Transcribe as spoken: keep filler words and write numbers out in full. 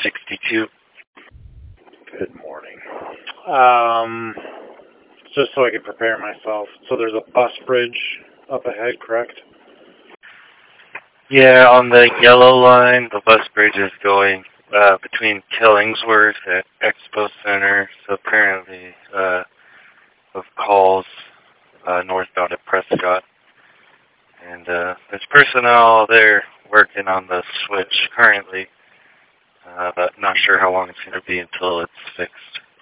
sixty-two. Good morning. Um, just so I can prepare myself. So there's a bus bridge up ahead, correct? Yeah, on the yellow line, the bus bridge is going uh, between Killingsworth at Expo Center. So apparently, uh, of calls uh, northbound at Prescott. And uh, there's personnel there working on the switch currently, uh, but not sure how long it's going to be until it's fixed.